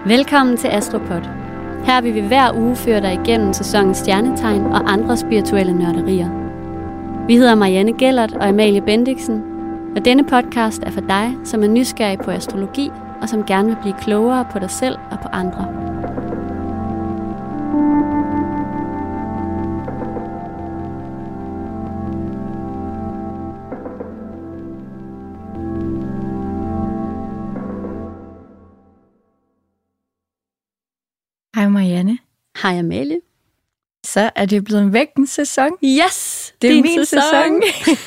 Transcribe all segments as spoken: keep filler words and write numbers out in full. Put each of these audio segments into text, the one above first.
Velkommen til Astropod. Her vil vi hver uge føre dig igennem sæsonens stjernetegn og andre spirituelle nørderier. Vi hedder Marianne Gellert og Amalie Bendiksen, og denne podcast er for dig, som er nysgerrig på astrologi og som gerne vil blive klogere på dig selv og på andre. Hej Marianne. Hej Amalie. Så er det blevet en vægtens sæson. Yes, det er din min sæson. sæson.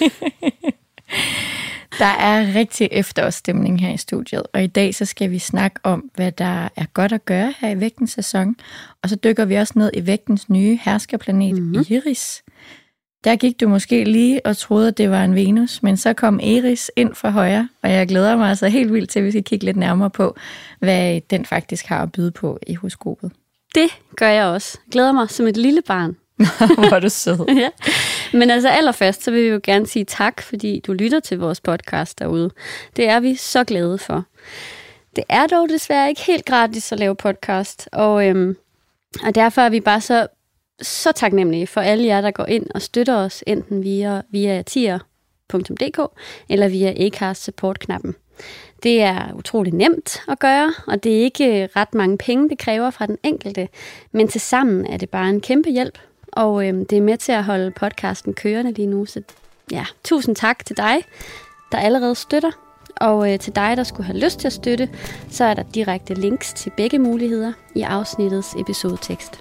Der er rigtig efterårsstemning her i studiet, og i dag så skal vi snakke om, hvad der er godt at gøre her i vægtens sæson. Og så dykker vi også ned i vægtens nye herskerplanet mm-hmm. Eris. Der gik du måske lige og troede, at det var en Venus, men så kom Eris ind fra højre, og jeg glæder mig altså helt vildt til, at vi skal kigge lidt nærmere på, hvad den faktisk har at byde på i horoskopet. Det gør jeg også. Jeg glæder mig som et lille barn. Hvor er du sød. Ja. Men altså allerførst, så vil vi jo gerne sige tak, fordi du lytter til vores podcast derude. Det er vi så glade for. Det er dog desværre ikke helt gratis at lave podcast, og, øhm, og derfor er vi bare så, så taknemmelige for alle jer, der går ind og støtter os, enten via, via tier punktum d k eller via Acast support-knappen. Det er utrolig nemt at gøre, og det er ikke ret mange penge, det kræver fra den enkelte, men tilsammen er det bare en kæmpe hjælp, og øhm, det er med til at holde podcasten kørende lige nu. Så ja, tusind tak til dig, der allerede støtter, og øh, til dig, der skulle have lyst til at støtte, så er der direkte links til begge muligheder i afsnittets episodetekst.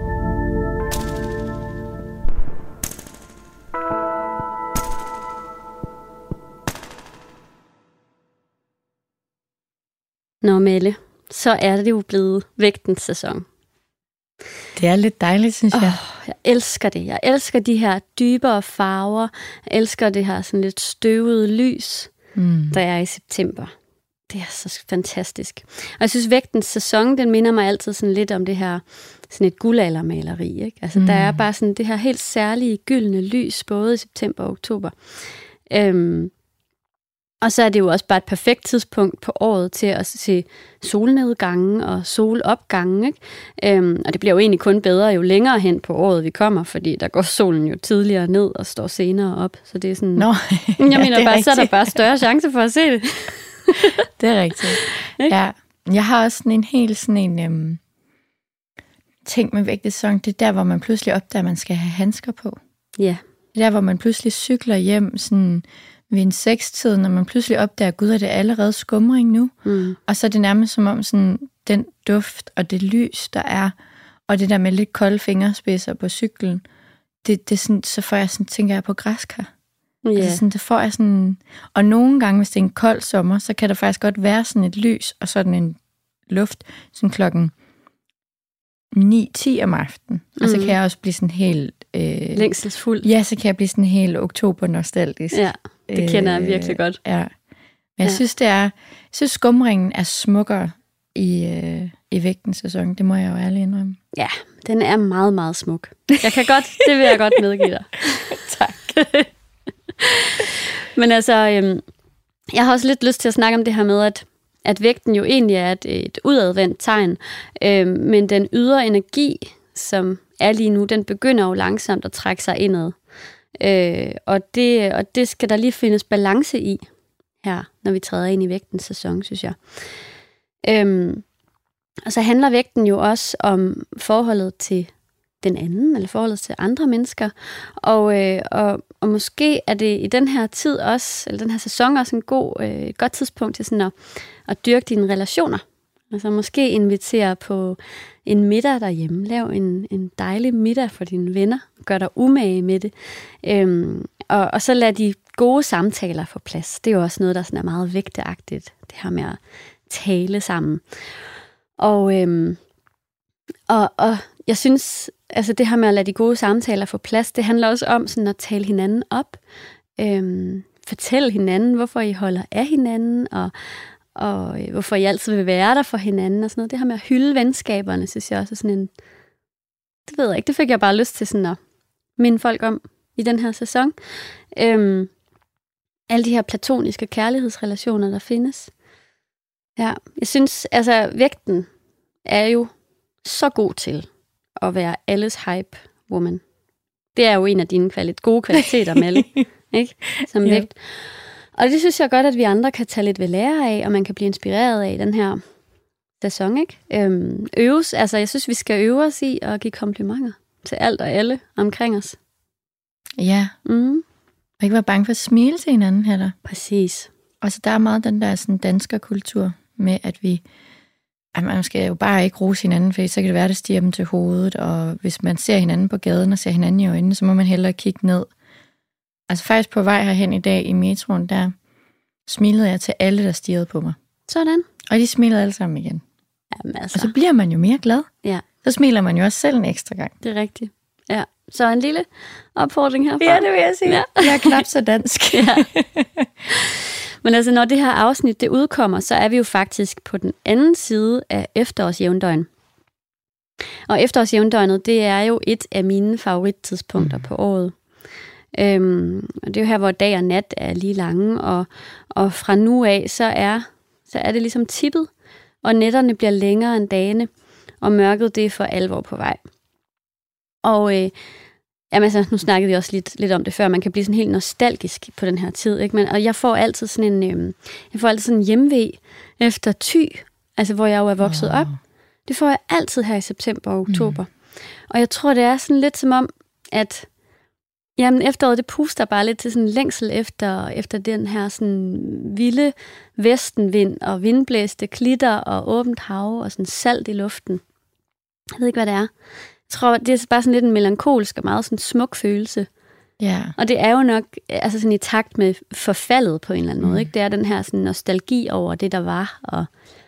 Nå Melle, så er det jo blevet vægtens sæson. Det er lidt dejligt, synes jeg. Oh, jeg elsker det. Jeg elsker de her dybere farver. Jeg elsker det her sådan lidt støvede lys, mm. der er i september. Det er så fantastisk. Og jeg synes, vægtens sæson, den minder mig altid sådan lidt om det her sådan et guldaldermaleri, ikke? Altså, mm. der er bare sådan det her helt særlige gyldne lys, både i september og oktober. Øhm, Og så er det jo også bare et perfekt tidspunkt på året til at se solnedgangen og solopgangen, ikke? Øhm, og det bliver jo egentlig kun bedre, jo længere hen på året vi kommer, fordi der går solen jo tidligere ned og står senere op. Så det er sådan... Nå, jeg ja, mener bare, rigtigt. så er der bare større chance for at se det. Det er rigtigt. Ja, jeg har også sådan en helt sådan en øhm, ting med vægtens sæson. Det er der, hvor man pludselig opdager, at man skal have handsker på. Ja. Det er der, hvor man pludselig cykler hjem sådan... ved en sekstid, når man pludselig opdager, gud, er det allerede skumring nu? Mm. Og så er det nærmest som om sådan, den duft og det lys, der er, og det der med lidt kolde fingerspidser på cyklen, det, det sådan, så får jeg sådan, tænker jeg på græskar. Yeah. Altså sådan, det får jeg sådan, og nogle gange, hvis det er en kold sommer, så kan der faktisk godt være sådan et lys, og sådan en luft, sådan klokken ni ti om aftenen. Mm. Og så kan jeg også blive sådan helt... Øh, længselsfuld. Ja, så kan jeg blive sådan helt oktober-nostalgisk. Ja. Det kender jeg virkelig godt. Øh, ja. Men jeg ja. synes, det er, jeg synes, skumringen er smukkere i, øh, i vægtens sæson. Det må jeg jo ærligt indrømme. Ja, den er meget, meget smuk. Jeg kan godt, det vil jeg godt medgive dig. Tak. Men altså, øhm, jeg har også lidt lyst til at snakke om det her med, at, at vægten jo egentlig er et, et udadvendt tegn. Øhm, men den ydre energi, som er lige nu, den begynder jo langsomt at trække sig indad. Øh, og, det, og det skal der lige findes balance i her, når vi træder ind i vægtens sæson, synes jeg. Øhm, og så handler vægten jo også om forholdet til den anden, eller forholdet til andre mennesker. Og, øh, og, og måske er det i den her tid også, eller den her sæson også en god, øh, et godt tidspunkt til sådan at, at dyrke dine relationer. Altså måske invitere på en middag derhjemme. Lav en, en dejlig middag for dine venner. Gør dig umage med det. Øhm, og, og så lad de gode samtaler få plads. Det er jo også noget, der sådan er meget vægteagtigt. Det her med at tale sammen. Og, øhm, og, og jeg synes, altså det her med at lade de gode samtaler få plads, det handler også om sådan at tale hinanden op. Øhm, fortælle hinanden, hvorfor I holder af hinanden, og og hvorfor I altid vil være der for hinanden og sådan noget. Det her med at hylde venskaberne, synes jeg også er sådan en... Det ved jeg ikke, det fik jeg bare lyst til sådan at minde folk om i den her sæson. Øhm, alle de her platoniske kærlighedsrelationer, der findes. Ja, jeg synes, altså vægten er jo så god til at være alles hype woman. Det er jo en af dine kvalit- gode kvaliteter, Melle, ikke? Som Ja. vægt. Og det synes jeg godt, at vi andre kan tage lidt ved lære af, og man kan blive inspireret af den her sæson, ikke? Øhm, øves, altså jeg synes, vi skal øve os i at give komplimenter til alt og alle omkring os. Ja, Mm, og ikke være bange for at smile til hinanden heller. præcis. Og så der er meget den der sådan danskerkultur med, at vi, at man skal jo bare ikke rose hinanden, for så kan det være, det stiger dem til hovedet, og hvis man ser hinanden på gaden og ser hinanden i øjnene, så må man hellere kigge ned. Altså faktisk på vej herhen i dag i metroen, der smilede jeg til alle, der stirrede på mig. Sådan. Og de smilede alle sammen igen. Jamen altså, Og så bliver man jo mere glad. ja, Så smiler man jo også selv en ekstra gang. det er rigtigt. Ja, så en lille opfordring herfra. Ja, det vil jeg sige. Ja. Jeg er knap så dansk. Ja. Men altså, når det her afsnit det udkommer, så er vi jo faktisk på den anden side af efterårsjævndøgn. Og efterårsjævndøgnet, det er jo et af mine favorittidspunkter mm. på året. Øhm, og det er jo her, hvor dag og nat er lige lange, og, og fra nu af, så er, så er det ligesom tippet, og nætterne bliver længere end dagene, og mørket det er for alvor på vej. Og øh, jamen, altså, nu snakkede vi også lidt, lidt om det før, man kan blive sådan helt nostalgisk på den her tid, ikke? Men, og jeg får altid sådan en, øh, jeg får altid sådan en hjemve efter Thy, altså hvor jeg jo er vokset Wow. op. Det får jeg altid her i september og oktober. Mm. Og jeg tror, det er sådan lidt som om, at jamen, efteråret, det puster bare lidt til sådan en længsel efter, efter den her sådan vilde vestenvind og vindblæste klitter og åbent hav og sådan salt i luften. Jeg ved ikke, hvad det er. Jeg tror, det er bare sådan lidt en melankolsk og meget sådan smuk følelse. Ja. Og det er jo nok altså sådan i takt med forfaldet på en eller anden måde. Mm. Ikke? Det er den her sådan nostalgi over det, der var. Og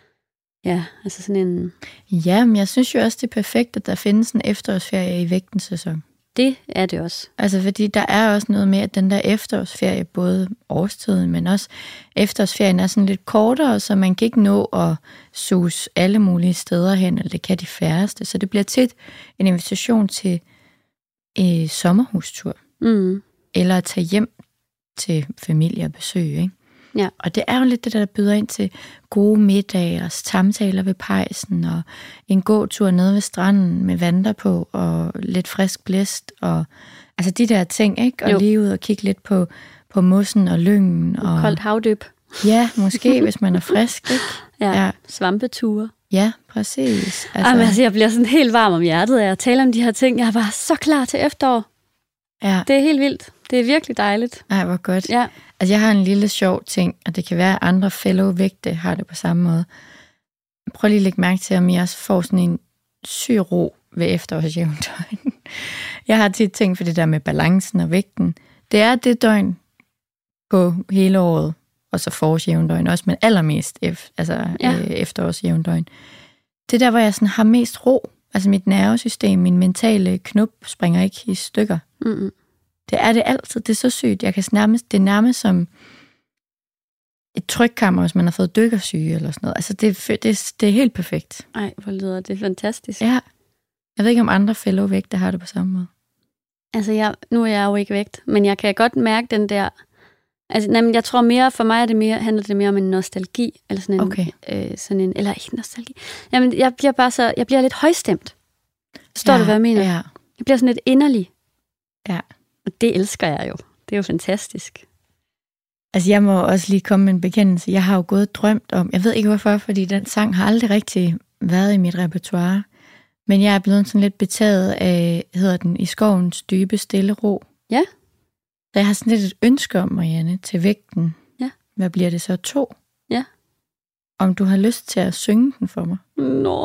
ja, altså sådan en... Ja, men jeg synes jo også, det er perfekt, at der findes en efterårsferie i vægtens sæson. Det er det også. Altså, fordi der er også noget med, at den der efterårsferie, både årstiden, men også efterårsferien er sådan lidt kortere, så man kan ikke nå at sus alle mulige steder hen, eller det kan de færreste. Så det bliver tit en invitation til en sommerhustur, Mm. eller at tage hjem til familie og besøg, ikke? Ja. Og det er jo lidt det, der byder ind til gode middage og samtaler ved pejsen, og en god tur nede ved stranden med vandre på, og lidt frisk blæst, og altså de der ting, ikke? Og Jo. lige ud og kigge lidt på, på mossen og lyngen. Og, Koldt havdyb. ja, måske, hvis man er frisk, ikke? Ja, Ja. svampeture. Ja, præcis. Altså, Jamen, altså, jeg bliver sådan helt varm om hjertet af at tale om de her ting. Jeg er bare så klar til efterår. ja. Det er helt vildt. Det er virkelig dejligt. Ej, hvor godt. Ja. Altså, jeg har en lille sjov ting, og det kan være, at andre fellow vægte har det på samme måde. Prøv lige at lægge mærke til, om I også får sådan en syg ro ved efterårsjævndøgn. Jeg har tit tænkt for det der med balancen og vægten. Det er det døgn på hele året, og så forårsjævndøgn også, men allermest ef- altså, Ja. øh, efterårsjævndøgn. Det er der, hvor jeg sådan har mest ro. Altså mit nervesystem, min mentale knop springer ikke i stykker. Mm-mm. Det er det altid. Det er så sygt. Jeg kan nærmest, det er nærmest som et trykkammer, hvis man har fået dykkersyge eller sådan noget. Altså, det, er- det, er- det er helt perfekt. Ej, hvor lyder det fantastisk. Ja. Jeg ved ikke, om andre fellow vægte har det på samme måde. Altså, jeg, nu er jeg jo ikke vægt, men jeg kan godt mærke den der... Altså, nej, men jeg tror mere, for mig er det mere, handler det mere om en nostalgi, eller sådan en... Okay. Øh, sådan en eller ikke nostalgi. Jamen, jeg bliver bare så... Jeg bliver lidt højstemt. Forstår ja, du, hvad jeg mener? Ja. Jeg bliver sådan lidt inderlig. Ja. Og det elsker jeg jo. Det er jo fantastisk. Altså, jeg må også lige komme med en bekendelse. Jeg har jo gået og drømt om... Jeg ved ikke hvorfor, fordi den sang har aldrig rigtig været i mit repertoire. Men jeg er blevet sådan lidt betaget af, hedder den, I skovens dybe stille ro. Ja. Så jeg har sådan lidt et ønske om, Marianne, til vægten. Ja. Hvad bliver det så? To? Ja. Om du har lyst til at synge den for mig? Nå.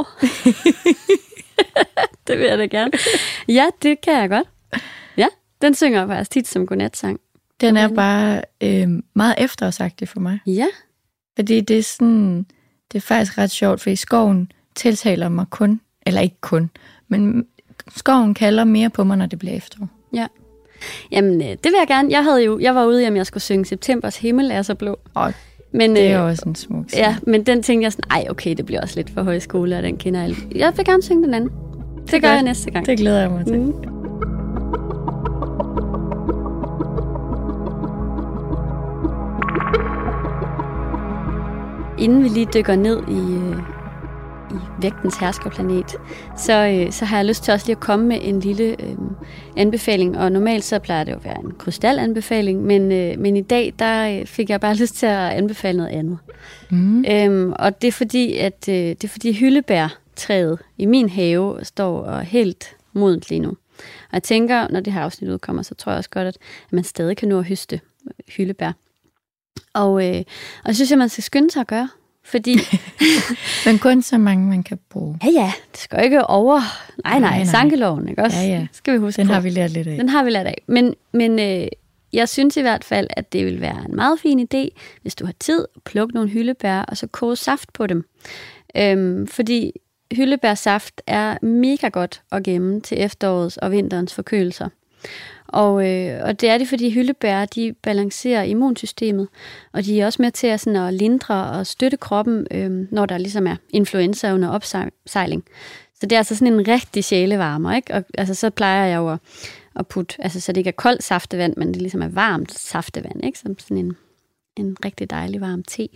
Det vil jeg da gerne. Ja, det kan jeg godt. Ja, den synger jeg faktisk tit som godnatsang. Den er Okay. bare øh, meget efterårsagtig for mig. Ja. Fordi det er sådan, det er faktisk ret sjovt, fordi skoven tiltaler mig kun, eller ikke kun, men skoven kalder mere på mig, når det bliver efterår. Ja. Jamen, øh, det vil jeg gerne. Jeg havde jo, jeg var ude i, om jeg skulle synge Septembers himmel er så blå. Og Men, det er øh, også en smuk sang. ja, men den tænkte jeg sådan, ej okay, det bliver også lidt for højskole, og den kender jeg. Jeg vil gerne synge den anden. Det, det gør godt. jeg næste gang. Det glæder jeg mig til. Mm. Inden vi lige dykker ned i, øh, i vægtens herskerplanet, så, øh, så har jeg lyst til også lige at komme med en lille øh, anbefaling. Og normalt så plejer det jo at være en krystalanbefaling, men, øh, men i dag der fik jeg bare lyst til at anbefale noget andet. Mm. Øhm, og det er fordi, at øh, det er fordi hyldebærtræet i min have står og helt modent lige nu. Og jeg tænker, når det her afsnit udkommer, så tror jeg også godt, at man stadig kan nå at høste hyldebær. Og, øh, og det synes jeg, man skal skynde sig at gøre. Fordi men kun så mange, man kan bruge. Ja, ja. Det skal ikke over... Nej, nej. nej, nej. Sankeloven, ikke også? Ja, ja. Skal vi huske Den på. har vi lært lidt af. Den har vi lært af. Men, men øh, jeg synes i hvert fald, at det vil være en meget fin idé, hvis du har tid, at plukke nogle hyldebær, og så koge saft på dem. Øhm, fordi hyldebærsaft er mega godt at gemme til efterårets og vinterens forkølelser. Og, øh, og det er det, fordi hyldebær, de balancerer immunsystemet, og de er også med til at, sådan, at lindre og støtte kroppen, øh, når der ligesom er influenza under opsejling. Så det er altså sådan en rigtig sjælevarmer, ikke? Og altså, så plejer jeg jo at, at putte, altså, så det ikke er koldt saftevand, men det ligesom er varmt saftevand, ikke? Som sådan en, en rigtig dejlig varm te.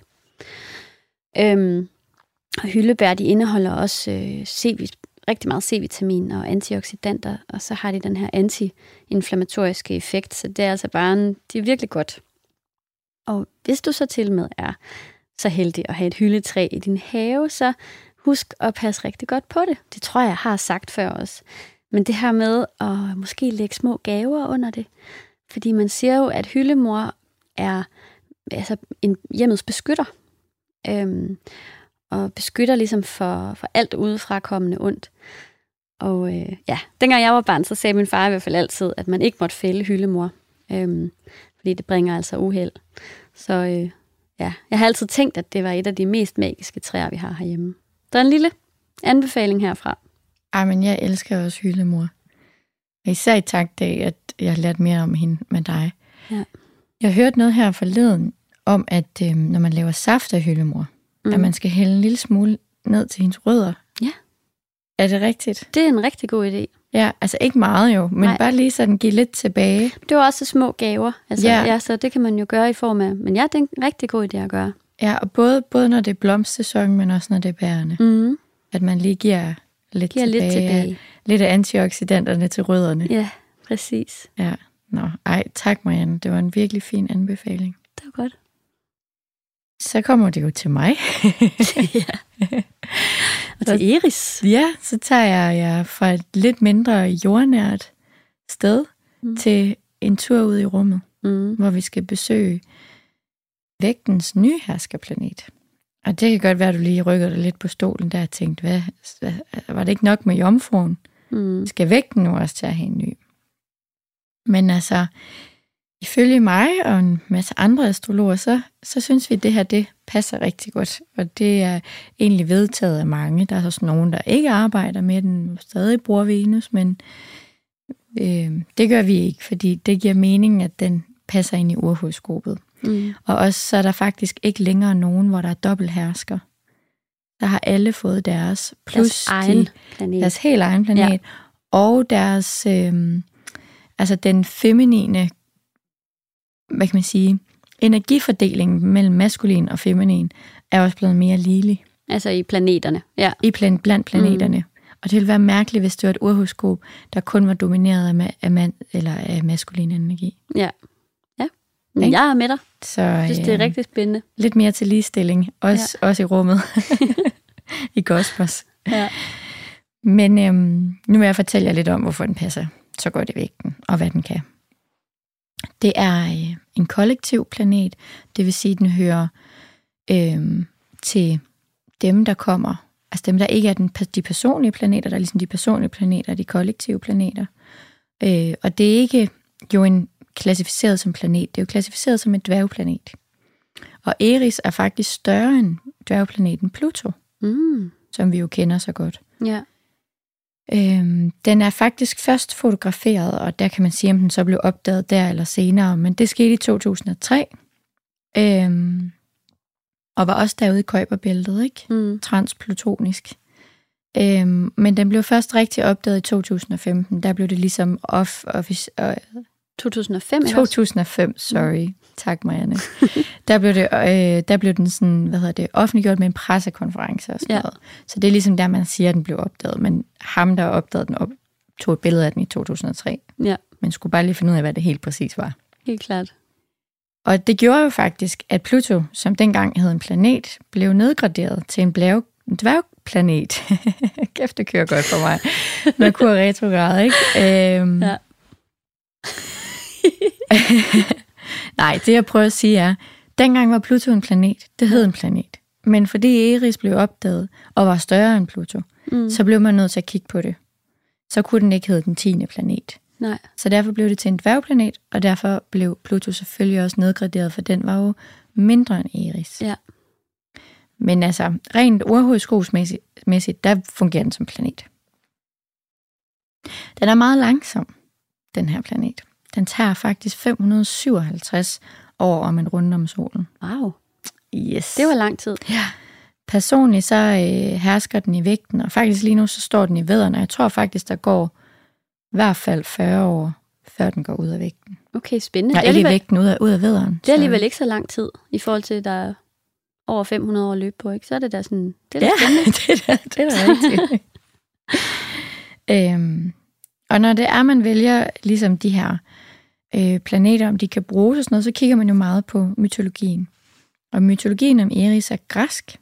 Øhm, og hyldebær, de indeholder også øh, C-vitamin, rigtig meget C-vitamin og antioxidanter, og så har de den her anti-inflammatoriske effekt, så det er altså bare en, det er virkelig godt. Og hvis du så til med er så heldig at have et hyldetræ i din have, så husk at passe rigtig godt på det. Det tror jeg, jeg har sagt før også. Men det her med at måske lægge små gaver under det, fordi man siger jo, at hyldemor er altså en hjemmets beskytter. Øhm, og beskytter ligesom for, for alt udefrakommende ondt. Og øh, ja, dengang jeg var barn, så sagde min far i hvert fald altid, at man ikke måtte fælde hyldemor, øhm, fordi det bringer altså uheld. Så øh, ja, jeg har altid tænkt, at det var et af de mest magiske træer, vi har herhjemme. Der er en lille anbefaling herfra. Ej, men jeg elsker også hyldemor. Især i takt af, at jeg har lært mere om hende med dig. Ja. Jeg hørte noget her forleden om, at øh, når man laver saft af hyldemor, mm. at man skal hælde en lille smule ned til hendes rødder. Ja. Er det rigtigt? Det er en rigtig god idé. Ja, altså ikke meget jo, men Nej. bare lige så den giver lidt tilbage. Det var også små gaver, altså, ja. Ja, så det kan man jo gøre i form af, men ja, det er en rigtig god idé at gøre. Ja, og både, både når det er blomstsæson, men også når det er bærende. Mm. At man lige giver lidt giver tilbage. Lidt tilbage. Lidt af antioxidanterne til rødderne. Ja, præcis. Ja, nå, ej, tak Marianne, det var en virkelig fin anbefaling. Det var godt. Så kommer det jo til mig. Ja. Og til Eris. Ja, så tager jeg jer fra et lidt mindre jordnært sted mm. til en tur ud i rummet, mm. hvor vi skal besøge vægtens nye herskerplanet. Og det kan godt være, at du lige rykker dig lidt på stolen der og tænkte, hvad, hvad, var det ikke nok med jomfruen? Mm. Skal vægten nu også til at have en ny? Men altså, ifølge mig og en masse andre astrologer, så, så synes vi, at det her det passer rigtig godt. Og det er egentlig vedtaget af mange. Der er også nogen, der ikke arbejder med den, og stadig bruger Venus, men øh, det gør vi ikke, fordi det giver mening, at den passer ind i urhoroskopet. Mm. Og også så er der faktisk ikke længere nogen, hvor der er dobbelthersker. Der har alle fået deres, plus deres, egen de, planet. deres helt egen planet, ja. Og deres, øh, altså den feminine, hvad kan man sige, energifordelingen mellem maskulin og feminin er også blevet mere ligelig. Altså i planeterne, ja. I plan, blandt planeterne. Mm. Og det ville være mærkeligt, hvis det var et urhoroskop, der kun var domineret af, ma- af, man, eller af maskulin energi. Ja, ja. Men jeg er med dig. Så, jeg synes, det er rigtig spændende. Lidt mere til ligestilling, også, ja. Også i rummet. I Gospers. Ja. Men øhm, nu vil jeg fortælle jer lidt om, hvorfor den passer så godt i vægten, og hvad den kan. Det er øh, en kollektiv planet, det vil sige, at den hører øh, til dem, der kommer, altså dem, der ikke er den, de personlige planeter, der er ligesom de personlige planeter, de kollektive planeter. Øh, og det er ikke jo en klassificeret som planet, det er jo klassificeret som en dværgplanet. Og Eris er faktisk større end dværgplaneten Pluto, mm. som vi jo kender så godt. Ja. Øhm, den er faktisk først fotograferet, og der kan man sige, om den så blev opdaget der eller senere, men det skete i to tusind og tre, øhm, og var også derude i Kuiperbæltet, ikke? Mm. Transplutonisk. Øhm, men den blev først rigtig opdaget i to tusind og femten, der blev det ligesom off, office, uh, to tusind og fem? to tusind og fem, sorry. Mm. Tak, Marianne. der, blev det, øh, der blev den sådan, hvad hedder det, offentliggjort med en pressekonference og sådan ja. noget. Så det er ligesom der, man siger, at den blev opdaget. Men ham, der opdagede den, op, tog et billede af den i to tusind og tre. Ja. Men skulle bare lige finde ud af, hvad det helt præcis var. Helt klart. Og det gjorde jo faktisk, at Pluto, som dengang hed en planet, blev nedgraderet til en bjerg, dværgplanet. Kæft, det kører godt for mig. Merkur retrograd, ikke? Øhm. Ja. Nej, det jeg prøver at sige er, dengang var Pluto en planet. Det hed en planet. Men fordi Eris blev opdaget og var større end Pluto, mm. så blev man nødt til at kigge på det. Så kunne den ikke hedde den tiende planet. Nej. Så derfor blev det til en dværgplanet, og derfor blev Pluto selvfølgelig også nedgraderet, for den var jo mindre end Eris. Ja. Men altså, rent ordhoroskopsmæssigt, der fungerer den som planet. Den er meget langsom, den her planet. Den tager faktisk fem hundrede syvoghalvtreds år om en runde om solen. Wow. Yes. Det var lang tid. Ja. Personligt så øh, hersker den i vægten, og faktisk lige nu så står den i vædderne. Jeg tror faktisk, der går i hvert fald fyrre år, før den går ud af vægten. Okay, spændende. Nej, ikke i vægten, ud af, ud af vædderen. Det er alligevel ikke så lang tid, i forhold til, at der er over fem hundrede år løb på, ikke? Så er det da sådan, det er ja, spændende. det er det er rigtigt. øhm, og når det er, man vælger ligesom de her øh, planeter, om de kan bruges og sådan noget, så kigger man jo meget på mytologien. Og mytologien om Eris er græsk.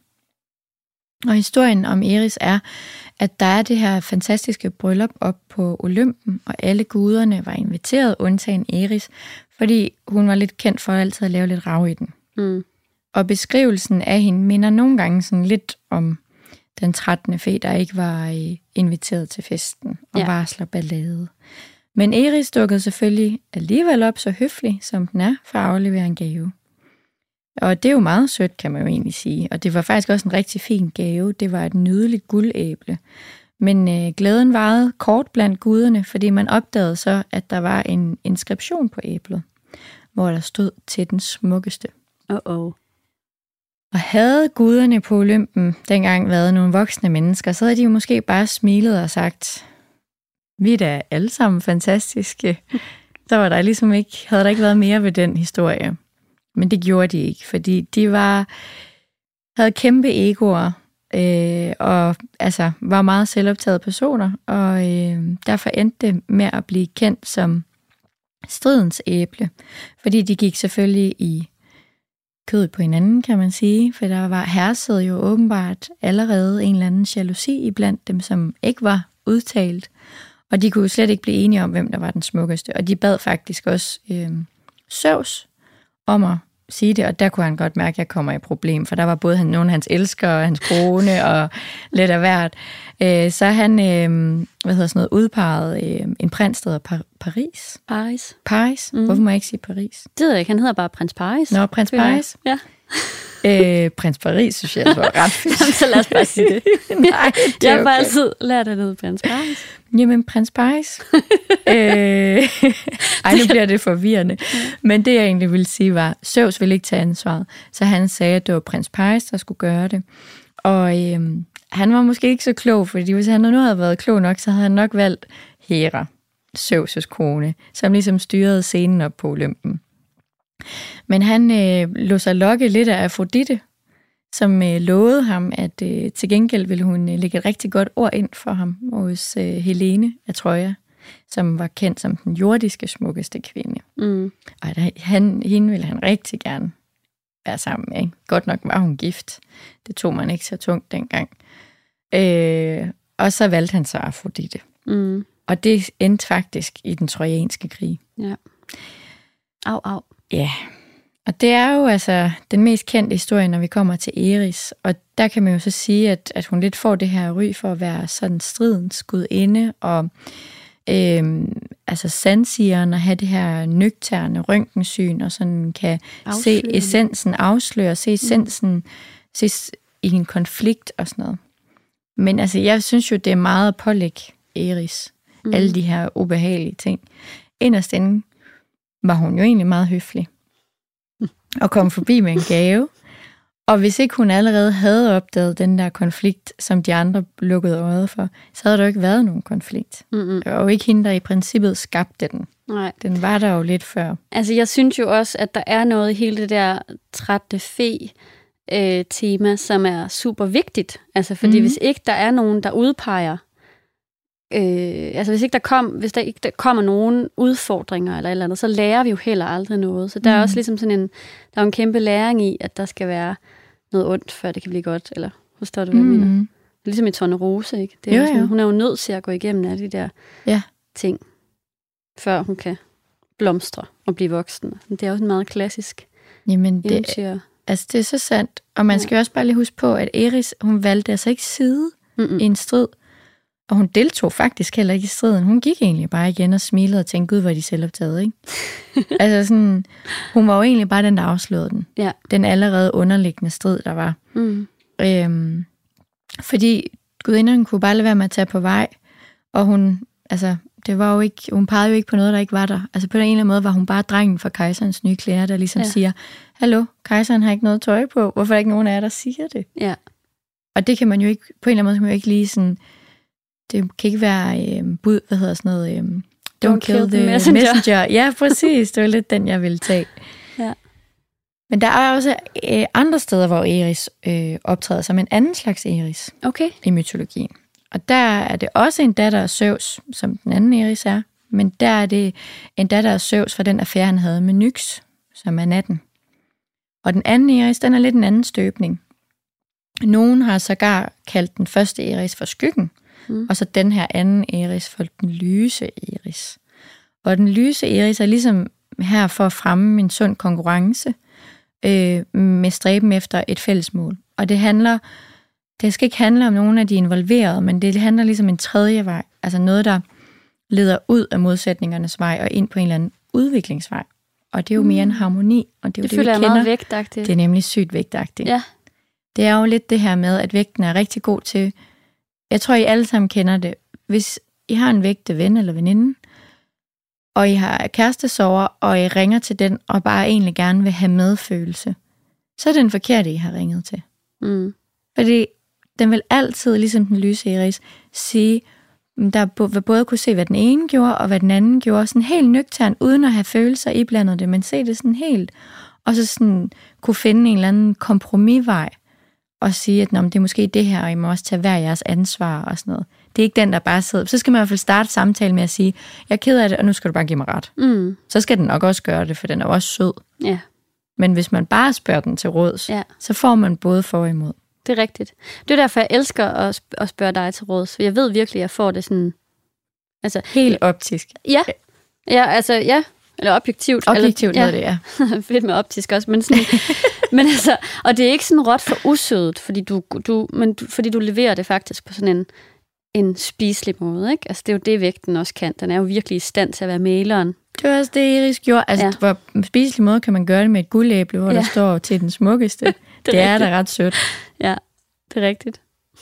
Og historien om Eris er, at der er det her fantastiske bryllup op på Olympen, og alle guderne var inviteret, undtagen Eris, fordi hun var lidt kendt for altid at lave lidt rav i den. Mm. Og beskrivelsen af hende minder nogle gange sådan lidt om den trettende fe, der ikke var inviteret til festen og ja. varsler ballade. Men Eris dukkede selvfølgelig alligevel op så høflig, som den er, for at aflevere en gave. Og det er jo meget sødt, kan man jo egentlig sige. Og det var faktisk også en rigtig fin gave. Det var et nydeligt guldæble. Men øh, glæden varede kort blandt guderne, fordi man opdagede så, at der var en inskription på æblet, hvor der stod til den smukkeste. Uh-oh. Og havde guderne på Olympen dengang været nogle voksne mennesker, så havde de jo måske bare smilet og sagt, vi er da alle sammen fantastiske. Så var der ligesom ikke, havde der ikke været mere ved den historie. Men det gjorde de ikke, fordi de var, havde kæmpe egoer, øh, og altså, var meget selvoptagede personer, og øh, derfor endte det med at blive kendt som stridens æble, fordi de gik selvfølgelig i kødet på hinanden, kan man sige, for der var hersede jo åbenbart allerede en eller anden jalousi iblandt dem, som ikke var udtalt, og de kunne jo slet ikke blive enige om, hvem der var den smukkeste, og de bad faktisk også øh, Zeus om at sige det, og der kunne han godt mærke, at jeg kommer i problem, for der var både nogle af hans elskere og hans kone og lidt af hvert. Øh, så han, øh, hvad hedder sådan noget, udpeget øh, en prins, der hedder Paris. Paris. Paris. Mm. Hvorfor må jeg ikke sige Paris? Det ved jeg ikke, han hedder bare prins Paris. Nå, prins Paris. Ja. Øh, prins Paris, synes jeg, var ret fedt. Jamen, så lad os bare sige det. Nej, det jeg har okay. bare altid lært at hedde prins Paris. Jamen, prins Paris. øh, ej, nu bliver det forvirrende. Men det, jeg egentlig ville sige, var, Zeus ville ikke tage ansvaret. Så han sagde, at det var prins Paris, der skulle gøre det. Og øh, han var måske ikke så klog, fordi hvis han nu havde været klog nok, så havde han nok valgt Hera, Zeus' kone, som ligesom styrede scenen op på Olympen. Men han øh, lod sig lokke lidt af Afrodite, som øh, lovede ham, at øh, til gengæld ville hun øh, lægge et rigtig godt ord ind for ham hos øh, Helene af Troja, som var kendt som den jordiske smukkeste kvinde. Mm. Og der, han, hende ville han rigtig gerne være sammen med. Ikke? Godt nok var hun gift. Det tog man ikke så tungt dengang. Øh, og så valgte han så Afrodite. Mm. Og det endte faktisk i den trojanske krig. Ja. Au, au. Ja, og det er jo altså den mest kendte historie, når vi kommer til Eris. Og der kan man jo så sige, at, at hun lidt får det her ry for at være sådan stridens gudinde, og øhm, altså sandsigeren, og have det her nøgterne røntgensyn, og sådan kan afsløre. se essensen, afsløre, se essensen, mm. se i en konflikt og sådan noget. Men altså, jeg synes jo, det er meget at pålægge Eris, mm. alle de her ubehagelige ting. Inderst inde var hun jo egentlig meget høflig og kom forbi med en gave. Og hvis ikke hun allerede havde opdaget den der konflikt, som de andre lukkede øjet for, så havde der jo ikke været nogen konflikt. Mm-hmm. Det var jo ikke hende, der i princippet skabte den. Nej. Den var der jo lidt før. Altså, jeg synes jo også, at der er noget i hele det der trætte fe øh, tema, som er super vigtigt. Altså, fordi mm-hmm. hvis ikke der er nogen, der udpeger, øh, altså hvis ikke der, kom, hvis der ikke der kommer nogen udfordringer eller et eller andet, så lærer vi jo heller aldrig noget. Så der mm. er også ligesom sådan en, der er en kæmpe læring i, at der skal være noget ondt, før det kan blive godt. Eller forstår du, hvad mm. jeg mener? Ligesom i Tornerose, ikke? Det er jo, sådan, jo. Hun er jo nødt til at gå igennem alle de der ja. ting, før hun kan blomstre og blive voksen. Det er også en meget klassisk Jamen det, eventyr. Altså, det er så sandt. Og man skal jo også bare lige huske på, at Eris, hun valgte altså ikke side Mm-mm. i en strid. Og hun deltog faktisk heller ikke i striden. Hun gik egentlig bare igen og smilede og tænkte, gud, hvor er de selvoptaget, ikke? altså sådan, hun var jo egentlig bare den, der afslørede den. Ja. Den allerede underliggende strid, der var. Mm. Øhm, fordi gudinderne kunne bare lade være med at tage på vej. Og hun, altså, det var jo ikke, hun pegede jo ikke på noget, der ikke var der. Altså på den ene måde var hun bare drengen fra kejserens nye klæder, der ligesom ja. siger, hallo, kejseren har ikke noget tøj på. Hvorfor er der ikke nogen af jer, der siger det? Ja. Og det kan man jo ikke, på en eller anden måde kan man jo ikke lige sådan, det kan ikke være øhm, bud, hvad hedder sådan noget, øhm, don't, don't kill, kill the messenger. messenger. Ja, præcis, det var lidt den, jeg ville tage. Ja. Men der er også øh, andre steder, hvor Eris øh, optræder som en anden slags Eris okay. i mytologien. Og der er det også en datter af Zeus, som den anden Eris er, men der er det en datter af Zeus fra den affære, han havde med Nyx, som er natten. Og den anden Eris, den er lidt en anden støbning. Nogen har sågar kaldt den første Eris for skyggen, mm. og så den her anden Eris for den lyse Eris. Og den lyse Eris er ligesom her for at fremme en sund konkurrence øh, med stræben efter et fælles mål. Og det handler, det skal ikke handle om nogen af de involverede, men det handler ligesom en tredje vej, altså noget, der leder ud af modsætningernes vej og ind på en eller anden udviklingsvej. Og det er jo mere en harmoni, og det er jo det, det, det vi kender. Meget vægtagtigt. Det er nemlig sygt vægtagtigt. Ja. Det er jo lidt det her med, at vægten er rigtig god til, jeg tror, I alle sammen kender det. Hvis I har en vægte ven eller veninde, og I har kærestesorger, og I ringer til den, og bare egentlig gerne vil have medfølelse, så er det den forkerte, I har ringet til. Mm. Fordi den vil altid, ligesom den lyse Eris, sige, der vil både kunne se, hvad den ene gjorde, og hvad den anden gjorde, sådan helt nøgtern, uden at have følelser iblandet det, men se det sådan helt, og så sådan kunne finde en eller anden kompromisvej, og sige, at det er måske det her, og I må også tage hver jeres ansvar og sådan noget. Det er ikke den, der bare sidder. Så skal man i hvert fald starte samtalen med at sige, jeg er ked af det, og nu skal du bare give mig ret. Mm. Så skal den nok også gøre det, for den er også sød. Ja. Men hvis man bare spørger den til råds, ja. så får man både for og imod. Det er rigtigt. Det er derfor, jeg elsker at, sp- at spørge dig til råds. For jeg ved virkelig, at jeg får det sådan... Altså, helt optisk. Ja. Ja, altså, ja. Eller objektivt. Objektivt eller, ja. det, ja. Fedt med optisk også, men sådan... men altså, og det er ikke sådan råt for usødet, fordi du, du, men du, fordi du leverer det faktisk på sådan en, en spiselig måde, ikke? Altså, det er jo det, vægten også kan. Den er jo virkelig i stand til at være mæleren. Det var også det, Eris gjorde. Altså, ja. Hvor spiselig måde kan man gøre det med et guldæble, hvor ja. der står til den smukkeste. det, det er da ret sødt. Ja, det er rigtigt.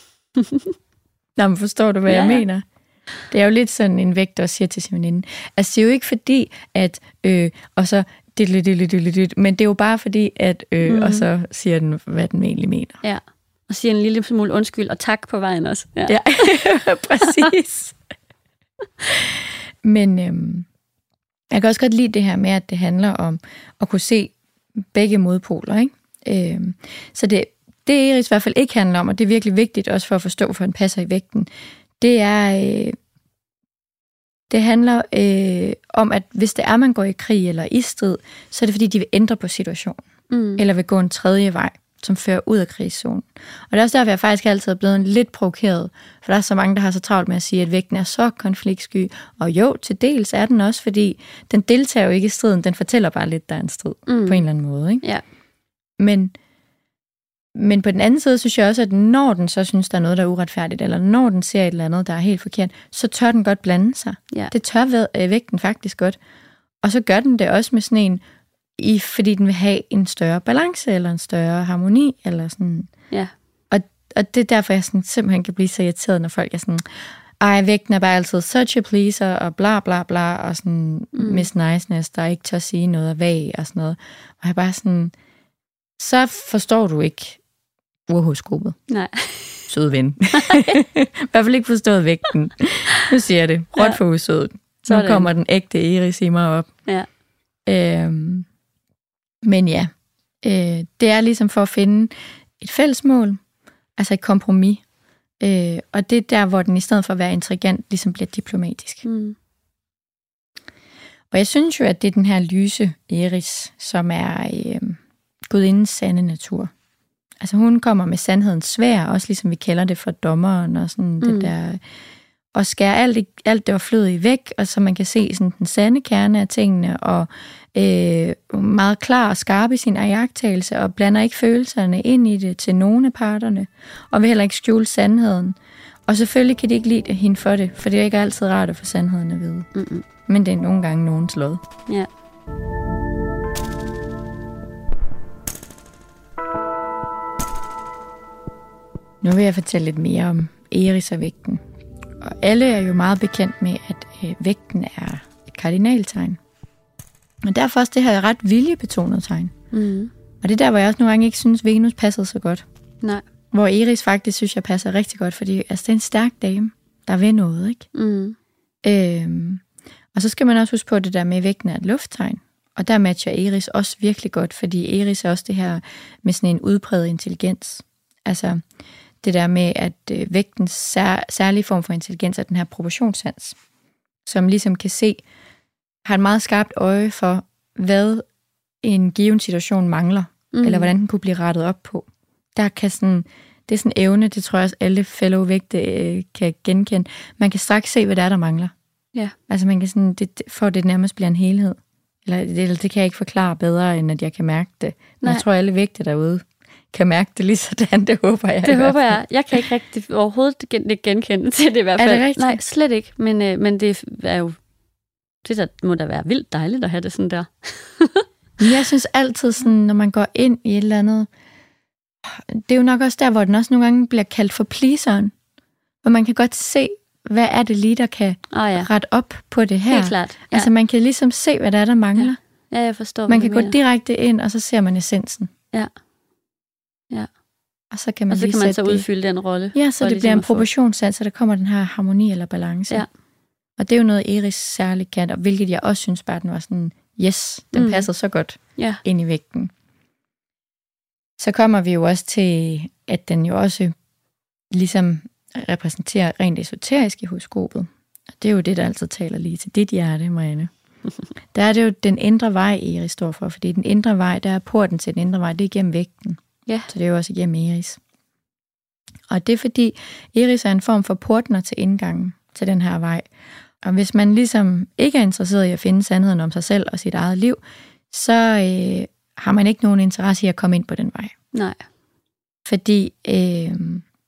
Nå, men forstår du, hvad ja. jeg mener? Det er jo lidt sådan en vægt, der siger til sin veninde. Altså, det er jo ikke fordi, at... Øh, og så... Men det er jo bare fordi, at... Øh, mm. Og så siger den, hvad den egentlig mener. Ja, og siger en lille smule undskyld og tak på vejen også. Ja, ja. Præcis. Men øhm, jeg kan også godt lide det her med, at det handler om at kunne se begge modpoler, ikke? Øhm, så det, det Eris i hvert fald ikke handler om, og det er virkelig vigtigt også for at forstå, hvorfor den passer i vægten, det er... Øh, det handler øh, om, at hvis det er, man går i krig eller i strid, så er det fordi, de vil ændre på situationen. Mm. Eller vil gå en tredje vej, som fører ud af krigszonen. Og det er også derfor, jeg faktisk altid er blevet lidt provokeret, for der er så mange, der har så travlt med at sige, at vægten er så konfliktsky. Og jo, til dels er den også, fordi den deltager jo ikke i striden, den fortæller bare lidt, der er en strid, mm. på en eller anden måde. Ikke? Ja. Men, men på den anden side, synes jeg også, at når den så synes, der er noget, der er uretfærdigt, eller når den ser et eller andet, der er helt forkert, så tør den godt blande sig. Ja. Det tør ved, øh, vægten faktisk godt. Og så gør den det også med sådan en, i, fordi den vil have en større balance, eller en større harmoni, eller sådan. Ja. Og, og det er derfor, jeg sådan, simpelthen kan blive så irriteret, når folk er sådan, ej, vægten er bare altid such a pleaser, og bla bla bla, og sådan mm. Miss Niceness, der ikke tør sige noget af vag, og sådan noget. Og jeg bare sådan, så forstår du ikke urhoroskopet. Nej. Sød ven. I hvert fald ikke forstået vægten. Nu siger jeg det. Råt for usødet. Så nu kommer den ægte Eris i mig op. Ja. Øhm, men ja, øh, det er ligesom for at finde et fælles mål, altså et kompromis. Øh, og det er der, hvor den i stedet for at være intrigant, ligesom bliver diplomatisk. Mm. Og jeg synes jo, at det er den her lyse Eris, som er øh, gudindens sande natur. Altså hun kommer med sandhedens sværd, også ligesom vi kalder det for dommeren, og sådan mm. det der, og skærer alt, alt det overflødige væk, og så man kan se sådan den sande kerne af tingene, og øh, meget klar og skarp i sin iagttagelse, og blander ikke følelserne ind i det til nogen af parterne, og vil heller ikke skjule sandheden. Og selvfølgelig kan de ikke lide hende for det, for det er ikke altid rart at få sandheden at vide. Mm-mm. Men det er nogle gange nogens lod. Ja. Nu vil jeg fortælle lidt mere om Eris og vægten. Og alle er jo meget bekendt med, at øh, vægten er et kardinaltegn. Og derfor også det her ret viljebetonet tegn. Mm. Og det er der, hvor jeg også nogle gange ikke synes, Venus passede så godt. Nej. Hvor Eris faktisk synes, jeg passer rigtig godt, fordi altså, det er en stærk dame, der vil noget, ikke? Mm. Øhm, og så skal man også huske på, at det der med vægten er et lufttegn. Og der matcher Eris også virkelig godt, fordi Eris er også det her med sådan en udpræget intelligens. Altså det der med, at øh, vægtens sær- særlige form for intelligens er den her proportionssans, som ligesom kan se, har et meget skarpt øje for, hvad en given situation mangler, mm. eller hvordan den kunne blive rettet op på. Der kan sådan, det er sådan en evne, det tror jeg også alle fellow vægte øh, kan genkende. Man kan straks se, hvad der er, der mangler. Ja. Altså man kan sådan, det, for det nærmest bliver en helhed. Eller det, eller det kan jeg ikke forklare bedre, end at jeg kan mærke det. Men jeg tror, alle vægte derude kan mærke det lige sådan. Det håber jeg. Det håber jeg. Jeg kan ikke rigtig overhovedet gen- genkende til det i hvert fald. Er det rigtigt? Nej, slet ikke. Men, øh, men det er jo, det der, må da være vildt dejligt at have det sådan der. Jeg synes altid sådan, når man går ind i et eller andet, det er jo nok også der, hvor den også nogle gange bliver kaldt for pleaseren. Hvor man kan godt se, hvad er det lige, der kan oh, ja. rette op på det her. Helt klart. Ja. Altså man kan ligesom se, hvad der er, der mangler. Ja, ja jeg forstår. Man kan gå direkte ind, og så ser man essensen. Ja. Ja. Og så kan man, og så lige kan man så det. udfylde den rolle. Ja, så det ligesom bliver en proportionssans, så der kommer den her harmoni eller balance. Ja. Og det er jo noget, Eris særligt kan, og hvilket jeg også synes bare, den var sådan, yes, den mm. passer så godt ja. ind i vægten. Så kommer vi jo også til, at den jo også ligesom repræsenterer rent esoterisk i horoskopet. Og det er jo det, der altid taler lige til dit hjerte, Marianne. Der er det jo den indre vej, Eris står for, fordi den indre vej, der er porten til den indre vej, det er igennem vægten. Ja. Så det er jo også igennem Eris. Og det er fordi, Eris er en form for portner til indgangen til den her vej. Og hvis man ligesom ikke er interesseret i at finde sandheden om sig selv og sit eget liv, så øh, har man ikke nogen interesse i at komme ind på den vej. Nej. Fordi øh,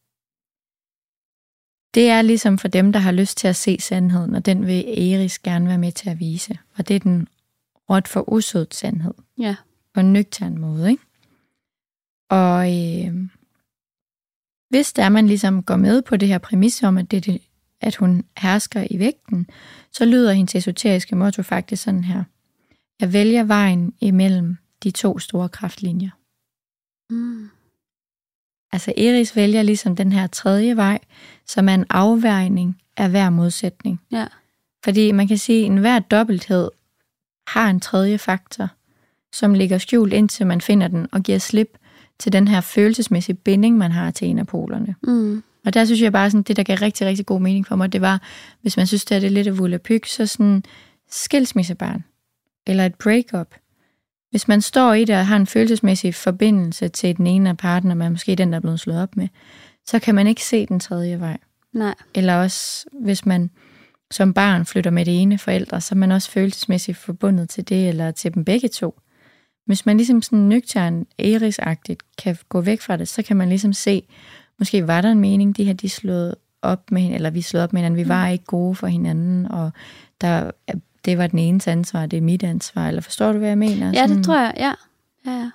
det er ligesom for dem, der har lyst til at se sandheden, og den vil Eris gerne være med til at vise. Og det er den råt for usødt sandhed. Ja. På en nøgtern måde, ikke? Og øh, hvis der man ligesom går med på det her præmis om, at, det, det, at hun hersker i vægten, så lyder hendes esoteriske motto faktisk sådan her. Jeg vælger vejen imellem de to store kraftlinjer. Mm. Altså Eris vælger ligesom den her tredje vej, som er en afvejning af hver modsætning. Ja. Fordi man kan sige, at enhver dobbelthed har en tredje faktor, som ligger skjult indtil man finder den og giver slip til den her følelsesmæssige binding, man har til en af polerne. Mm. Og der synes jeg bare, sådan, det der gav rigtig, rigtig god mening for mig, det var, hvis man synes, det er det lidt af volapyk, så sådan skilsmissebarn, eller et breakup. Hvis man står i det og har en følelsesmæssig forbindelse til den ene af parterne, man er måske den, der er blevet slået op med, så kan man ikke se den tredje vej. Nej. Eller også, hvis man som barn flytter med det ene forældre, så er man også følelsesmæssigt forbundet til det, eller til dem begge to. Hvis man ligesom sådan nøgtern, Eris-agtigt kan gå væk fra det, så kan man ligesom se, måske var der en mening, de her de slået op med hinanden, eller vi slået op med hinanden, vi var ikke gode for hinanden, og der, det var den enes ansvar, det er mit ansvar, eller forstår du, hvad jeg mener? Ja, det tror jeg, ja. ja, ja.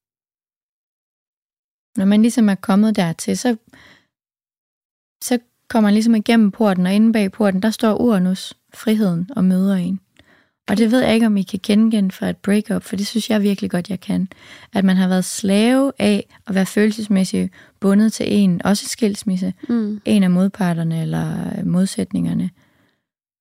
Når man ligesom er kommet dertil, så, så kommer man ligesom igennem porten, og inde bag porten, der står Uranus, friheden, og møder en. Og det ved jeg ikke, om I kan genkende fra et breakup, for det synes jeg virkelig godt, jeg kan. At man har været slave af at være følelsesmæssigt bundet til en, også skilsmisse, mm. en af modparterne eller modsætningerne.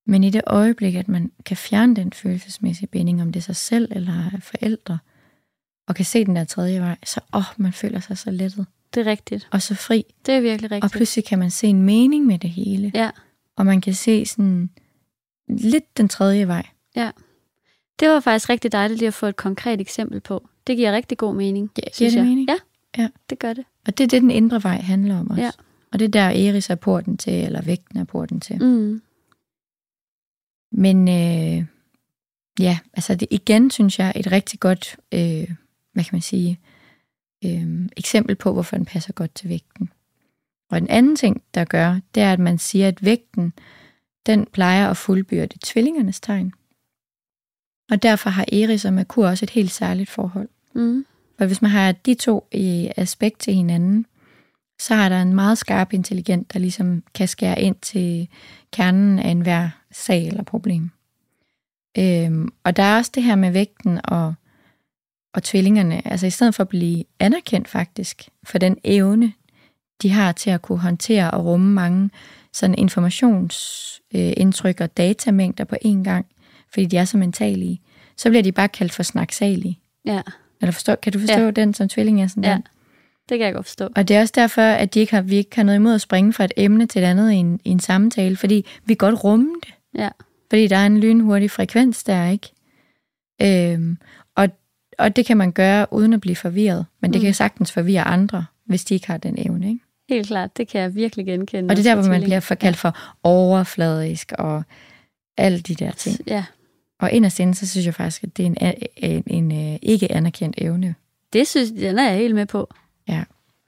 Men i det øjeblik, at man kan fjerne den følelsesmæssige binding, om det er sig selv eller forældre, og kan se den der tredje vej, så åh, man føler sig så lettet. Det er rigtigt. Og så fri. Det er virkelig rigtigt. Og pludselig kan man se en mening med det hele. Ja. Og man kan se sådan lidt den tredje vej. Ja. Det var faktisk rigtig dejligt lige at få et konkret eksempel på. Det giver rigtig god mening, Ja, synes giver det jeg. mening? Ja, Ja. det gør det. Og det er det, den indre vej handler om også. Ja. Og det er der, Eris er porten til, eller vægten er porten til. Mm. Men øh, ja, altså det igen, synes jeg, et rigtig godt, øh, hvad kan man sige, øh, eksempel på, hvorfor den passer godt til vægten. Og en anden ting, der gør, det er, at man siger, at vægten, den plejer at fuldbyrde tvillingernes tegn. Og derfor har Eris og Merkur også et helt særligt forhold. Mm. For hvis man har de to i aspekt til hinanden, så har der en meget skarp intelligent, der ligesom kan skære ind til kernen af enhver sag eller problem. Øhm, og der er også det her med vægten og, og tvillingerne, altså i stedet for at blive anerkendt faktisk, for den evne, de har til at kunne håndtere og rumme mange sådan informationsindtryk og datamængder på én gang, fordi de er så mentalige, så bliver de bare kaldt for snaksalige. Ja. Eller forstå, kan du forstå Ja. den som tvilling er sådan Ja, den? det kan jeg godt forstå. Og det er også derfor, at de ikke har, vi ikke har noget imod at springe fra et emne til et andet i en, i en samtale, fordi vi kan godt rumme det. Ja. Fordi der er en lynhurtig frekvens der, ikke? Øhm, og, og det kan man gøre uden at blive forvirret, men det Mm. kan sagtens forvirre andre, hvis de ikke har den evne, ikke? Helt klart, det kan jeg virkelig genkende. Og det er der, også hvor for man bliver forkaldt for overfladisk og alle de der ting. tvillinger. Ja, Og inderst inde, så synes jeg faktisk, at det er en, en, en, en ikke anerkendt evne. det synes den er jeg helt med på. Ja.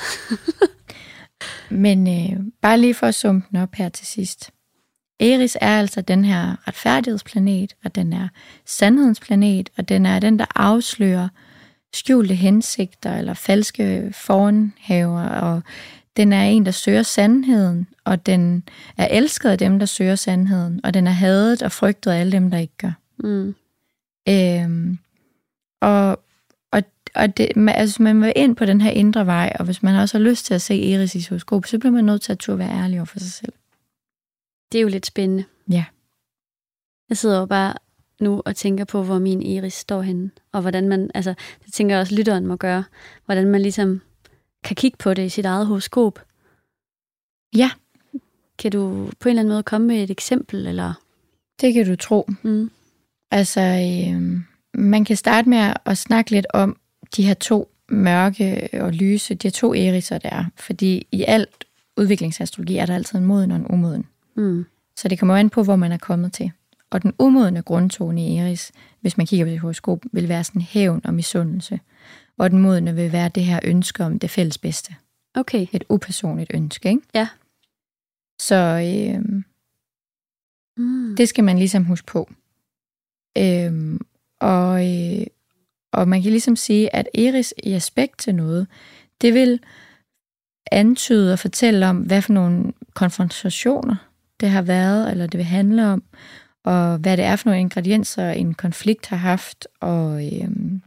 Men øh, bare lige for at summe den op her til sidst. Eris er altså den her retfærdighedsplanet, og den er sandhedens planet, og den er den, der afslører skjulte hensigter eller falske fornhaver, og den er en, der søger sandheden, og den er elsket af dem, der søger sandheden, og den er hadet og frygtet af alle dem, der ikke gør. Mm. Øhm, og og, og det, man, altså, man vil ind på den her indre vej, og hvis man også har lyst til at se Eris i horoskop, så bliver man nødt til at turde være ærlig over for sig selv. Det er jo lidt spændende. Ja. Jeg sidder jo bare nu og tænker på, hvor min Eris står henne, og hvordan man, altså, det tænker jeg også, lytteren må gøre, hvordan man ligesom kan kigge på det i sit eget horoskop. Ja. Kan du på en eller anden måde komme med et eksempel, eller? Det kan du tro. Mm. Altså, øh, man kan starte med at snakke lidt om de her to mørke og lyse, de her to Eris'er der er. Fordi i alt udviklingsastrologi er der altid en moden og en umoden. Mm. Så det kommer an på, hvor man er kommet til. Og den umodne grundtone i Eris, hvis man kigger på det horoskop, vil være sådan hævn og misundelse. Og den modne vil være det her ønske om det fælles bedste. Okay. Et upersonligt ønske, ikke? Ja. Så øh, Mm. det skal man ligesom huske på. Øhm, og, øh, og man kan ligesom sige, at Eris i aspekt til noget, det vil antyde og fortælle om, hvad for nogle konfrontationer det har været, eller det vil handle om, og hvad det er for nogle ingredienser, en konflikt har haft, og øh,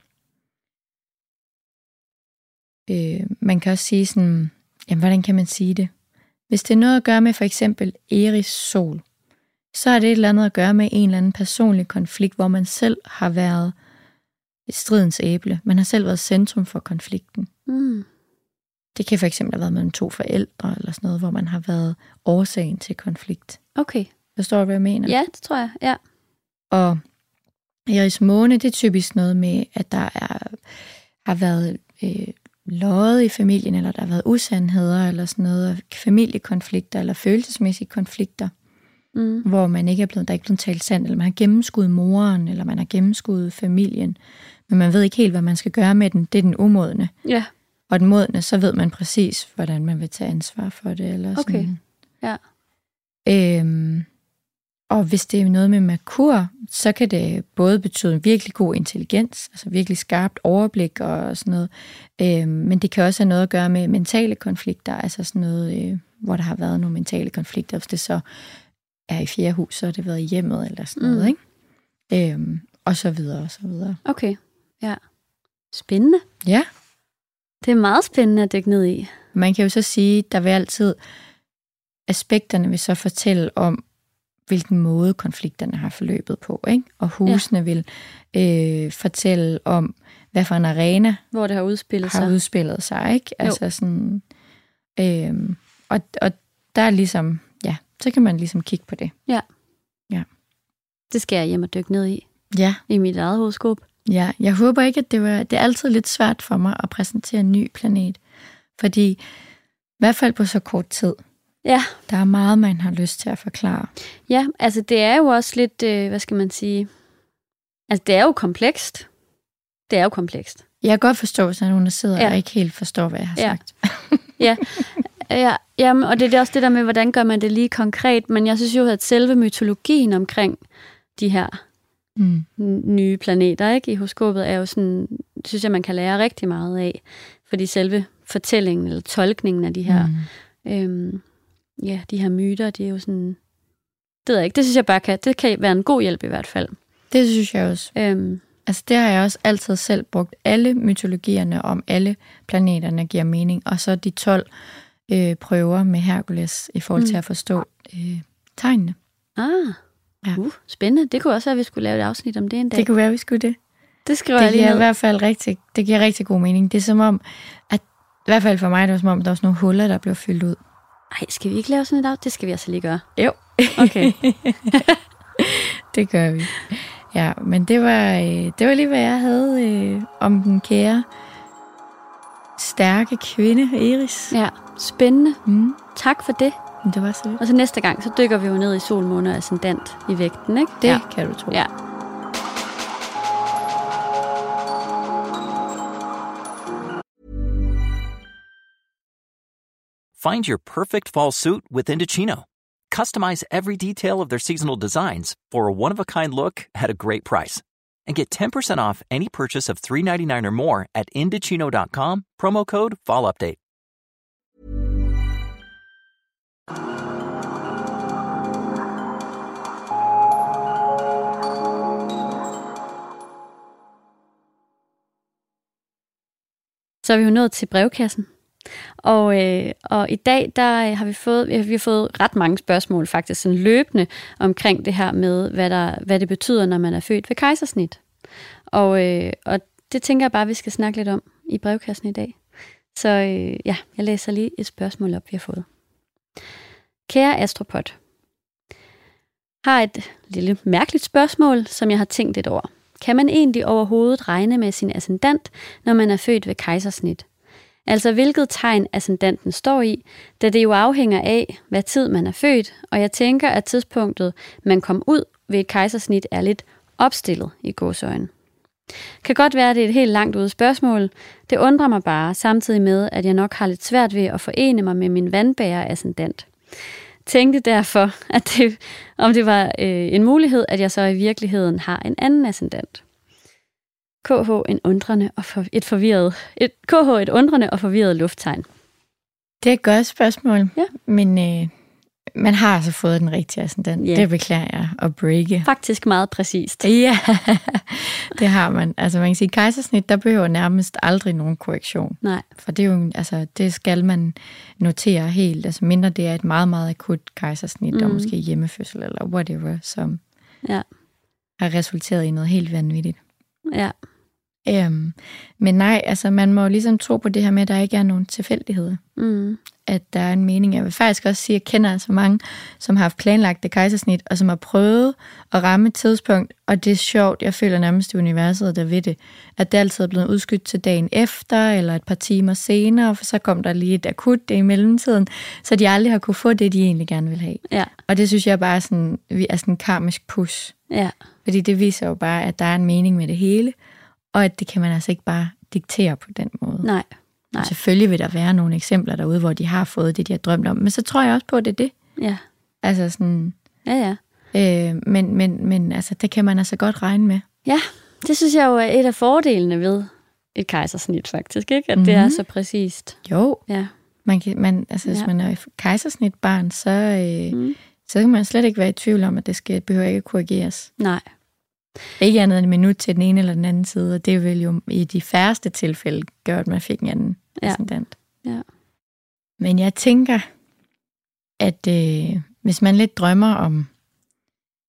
øh, man kan også sige sådan, jamen hvordan kan man sige det? Hvis det er noget at gøre med for eksempel Eris sol, så er det et eller andet at gøre med en eller anden personlig konflikt, hvor man selv har været stridens æble. Man har selv været centrum for konflikten. Mm. Det kan for eksempel have været mellem to forældre, eller sådan noget, hvor man har været årsagen til konflikt. Okay. Forstår du, hvad jeg mener? Ja, det tror jeg, ja. Og Eris måne, det er typisk noget med, at der er, har været øh, løjet i familien, eller der har været usandheder, eller sådan noget, familiekonflikter, eller følelsesmæssige konflikter, mm. hvor man ikke er blevet, der er ikke blevet talt sandt, eller man har gennemskuddet moren, eller man har gennemskuddet familien, men man ved ikke helt, hvad man skal gøre med den. Det er den umodne. Ja. Og den modne, så ved man præcis, hvordan man vil tage ansvar for det. Eller Okay, sådan. ja. Øhm, og hvis det er noget med Merkur, så kan det både betyde en virkelig god intelligens, altså virkelig skarpt overblik og sådan noget, øhm, men det kan også have noget at gøre med mentale konflikter, altså sådan noget, øh, hvor der har været nogle mentale konflikter, hvis det så er i fjerde hus, så har det været i hjemmet eller sådan noget, Mm. ikke? Øhm, og så videre, og så videre. Okay, ja. Spændende. Ja. Det er meget spændende at dykke ned i. Man kan jo så sige, der vil altid, aspekterne vil så fortælle om hvilken måde konflikterne har forløbet på, ikke? Og husene ja. vil øh, fortælle om, hvad for en arena hvor det har udspillet har sig. udspillet sig, ikke? Altså sådan, øh, og, og der er ligesom, ja, så kan man ligesom kigge på det. Ja. Ja. Det skal jeg hjem og dykke ned i. Ja. I mit eget horoskop. Ja, jeg håber ikke, at det var, det er altid lidt svært for mig at præsentere en ny planet, fordi i hvert fald på så kort tid, ja. der er meget, man har lyst til at forklare. Ja, altså det er jo også lidt, øh, hvad skal man sige, altså det er jo komplekst. Det er jo komplekst. Jeg kan godt forstå, hvis der er nogen, der sidder ja. og ikke helt forstår, hvad jeg har ja. sagt. ja, ja, jamen, og det er også det der med, hvordan gør man det lige konkret, men jeg synes jo, at selve mytologien omkring de her mm. nye planeter, ikke, i horoskopet, er jo sådan, synes jeg, man kan lære rigtig meget af, fordi selve fortællingen eller tolkningen af de her, mm. øhm, ja, de her myter, det er jo sådan, det ved jeg ikke, det synes jeg bare kan, det kan være en god hjælp i hvert fald. Det synes jeg også. Øhm, altså det har jeg også altid selv brugt. Alle mytologierne om alle planeterne giver mening, og så de tolv øh, prøver med Herkules i forhold mm. til at forstå øh, tegnene. Ah, ja. uh, spændende. Det kunne også være, at vi skulle lave et afsnit om det en dag. Det kunne være, at vi skulle det. Det skriver det jeg lige giver ned. i hvert fald rigtig, det giver rigtig god mening. Det er som om, at i hvert fald for mig, det var som om, der var sådan nogle huller, der blev fyldt ud. Ej, skal vi ikke lave sådan et af? Det skal vi altså lige gøre. Jo. Okay. Det gør vi. Ja, men det var, øh, det var lige, hvad jeg havde øh, om den kære, stærke kvinde, Eris. Ja, spændende. Mm. Tak for det. Det var så lidt. Og så næste gang, så dykker vi jo ned i sol, måne og ascendant i vægten, ikke? Det ja. kan du tro. Ja. Find your perfect fall suit with Indochino. Customize every detail of their seasonal designs for a one-of-a-kind look at a great price. And get ten percent off any purchase of three ninety-nine or more at Indochino dot com, promo code FALLUPDATE. Så er vi jo nået til brevkassen. Og, øh, og i dag, der har vi fået, vi har fået ret mange spørgsmål faktisk sådan løbende omkring det her med, hvad, der, hvad det betyder, når man er født ved kejsersnit. Og, øh, og det tænker jeg bare, vi skal snakke lidt om i brevkassen i dag. Så øh, ja, jeg læser lige et spørgsmål op, vi har fået. Kære Astropod, har et lille mærkeligt spørgsmål, som jeg har tænkt lidt over. Kan man egentlig overhovedet regne med sin ascendant, når man er født ved kejsersnit? Altså hvilket tegn ascendanten står i, da det jo afhænger af, hvad tid man er født, og jeg tænker, at tidspunktet, man kom ud ved et kejsersnit, er lidt opstillet i gåseøjne. Kan godt være, at det er et helt langt ude spørgsmål. Det undrer mig bare, samtidig med, at jeg nok har lidt svært ved at forene mig med min vandbærer ascendant. Tænkte derfor, at det, om det var øh, en mulighed, at jeg så i virkeligheden har en anden ascendant. K H en undrende og for, et forvirret et K H et undrende og forvirret lufttegn. Det er et godt spørgsmål, ja. men øh, man har altså fået den rigtige ascendant. Yeah. Det beklager jeg at breake. Faktisk meget præcist. Ja, det har man. Altså man kan sige, kejsersnit, der behøver nærmest aldrig nogen korrektion. Nej. For det er jo, altså det skal man notere helt. Altså mindre det er et meget, meget akut kejsersnit, mm. og måske hjemmefødsel eller whatever, som ja. har resulteret i noget helt vanvittigt. Ja. Øhm, men nej, altså man må ligesom tro på det her med, at der ikke er nogen tilfældigheder. Mm. At der er en mening. Jeg vil faktisk også sige, at jeg kender altså mange, som har haft planlagt det kejsersnit, og som har prøvet at ramme et tidspunkt, og det er sjovt, jeg føler nærmest i universet, der ved det, at det altid er blevet udskudt til dagen efter, eller et par timer senere, for så kom der lige et akut det i mellemtiden, så de aldrig har kunne få det, de egentlig gerne vil have. Ja. Og det synes jeg bare er sådan, er sådan en karmisk push. Ja. Fordi det viser jo bare, at der er en mening med det hele, og at det kan man altså ikke bare diktere på den måde. Nej. Nej. Selvfølgelig vil der være nogle eksempler derude, hvor de har fået det, de har drømt om, men så tror jeg også på, at det er det. Ja. Altså sådan... Ja, ja. Øh, men, men, men altså, det kan man altså godt regne med. Ja, det synes jeg jo er et af fordelene ved et kejsersnit faktisk, ikke? At mm-hmm. det er så præcist. Jo. Ja. Man kan, man, altså, hvis ja. man er et kejsersnitbarn, så, øh, mm. så kan man slet ikke være i tvivl om, at det skal, behøver ikke korrigeres. Nej. Ikke andet end en minut til den ene eller den anden side, og det vil jo i de færreste tilfælde gøre, at man fik en anden ja. ascendant. Ja. Men jeg tænker, at øh, hvis man lidt drømmer om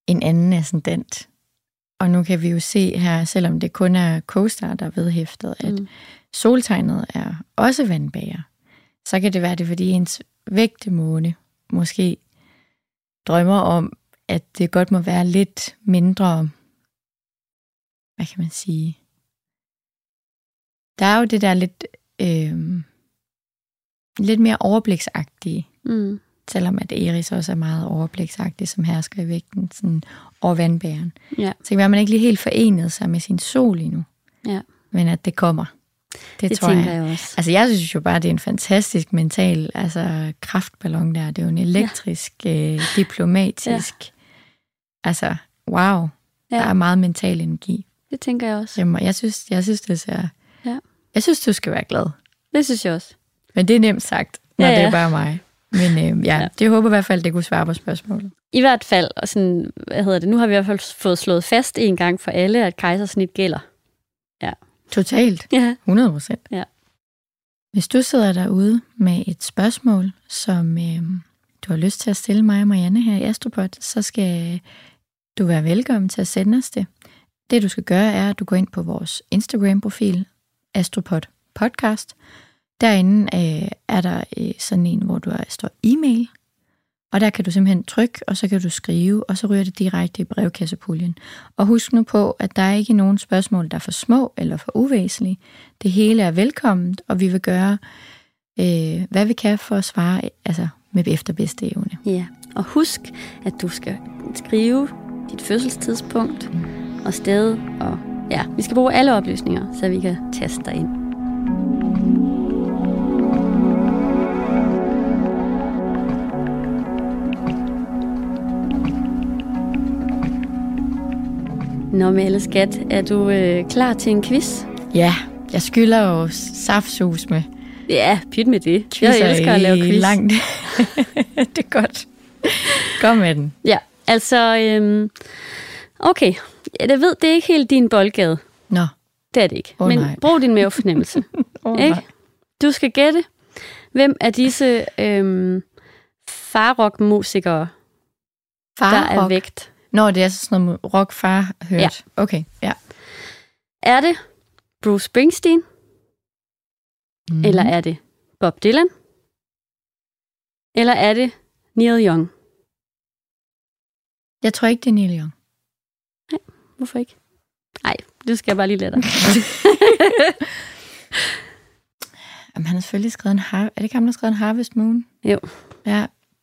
en anden ascendant. Og nu kan vi jo se her, selvom det kun er co-star, der er vedhæftet, at mm. soltegnet er også vandbærer. Så kan det være det, fordi ens vægtemåne måske drømmer om, at det godt må være lidt mindre, hvad kan man sige? Der er jo det der lidt, øh, lidt mere overbliksagtige, mm. selvom at Eris også er meget overbliksagtig, som hersker i vægten, sådan over vandbæren. Ja. Så kan være, at man ikke lige helt forenet sig med sin sol endnu, ja. Men at det kommer. Det, det tror jeg. jeg også. Altså jeg synes jo bare, det er en fantastisk mental altså, kraftballon der. Det er jo en elektrisk, ja. øh, diplomatisk, ja. altså wow, ja. Der er meget mental energi. Det tænker jeg også. Jamen, jeg synes, jeg synes, det ser... Ja. Jeg synes, du skal være glad. Det synes jeg også. Men det er nemt sagt, når ja, ja. Det er bare mig. Men øh, ja, ja, det håber i hvert fald, det kunne svare på spørgsmålet. I hvert fald, og sådan, hvad hedder det, nu har vi i hvert fald fået slået fast en gang for alle, at kejsersnit gælder. Ja. Totalt. Ja. hundrede procent. Ja. Hvis du sidder derude med et spørgsmål, som øh, du har lyst til at stille mig og Marianne her i Astropod, så skal du være velkommen til at sende os det. Det du skal gøre er, at du går ind på vores Instagram-profil, Astropod Podcast. Derinde øh, er der øh, sådan en, hvor du står e-mail, og der kan du simpelthen trykke, og så kan du skrive, og så ryger det direkte i brevkassepuljen. Og husk nu på, at der er ikke nogen spørgsmål, der er for små eller for uvæsentlige. Det hele er velkomment, og vi vil gøre, øh, hvad vi kan for at svare altså med efter bedste evne. Ja, og husk, at du skal skrive dit fødselstidspunkt og sted, og ja, vi skal bruge alle oplysninger, så vi kan taste dig ind. Nå, Melle skat, er du øh, klar til en quiz? Ja, jeg skylder jo saftsus med. Ja, pyt med det. Quizzer jeg elsker at lave quiz. Langt. Det er godt. Kom med den. Ja, altså, øhm, okay. Jeg ved, det er ikke helt din boldgade. Nå. Det er det ikke. Oh, men nej. Brug din mavefornemmelse. oh, ikke? Du skal gætte, hvem af disse øhm, farrock-musikere, der er vægt. Nå, det er altså sådan noget rock far hørt. Ja. Okay, ja. Er det Bruce Springsteen? Mm. Eller er det Bob Dylan? Eller er det Neil Young? Jeg tror ikke, det er Neil Young. Nej, hvorfor ikke? Nej, det skal jeg bare lige lade dig. Jamen, han har selvfølgelig skrevet en har... Er det ikke ham, der har skrevet en Harvest Moon? Jo. Ja.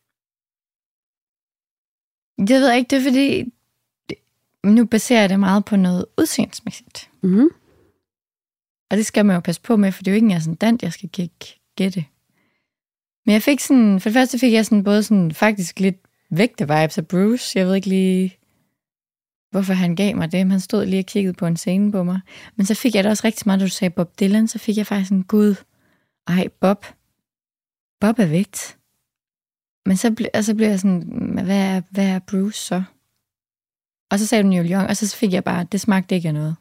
Jeg ved ikke, det er fordi, nu baserer jeg det meget på noget udseendsmæssigt. Mm-hmm. Og det skal man jo passe på med, for det er jo ikke en ascendant, jeg skal gætte. Men jeg fik sådan, for det første fik jeg sådan både sådan faktisk lidt vægte-vibes af Bruce. Jeg ved ikke lige, hvorfor han gav mig det. Han stod lige og kiggede på en scene på mig. Men så fik jeg det også rigtig meget, da du sagde Bob Dylan, så fik jeg faktisk en gud. Ej, Bob. Bob er vægt. Men så, ble, så blev jeg sådan, hvad er, hvad er Bruce så? Og så sagde du Neil Young, og så fik jeg bare, det smagte ikke af noget.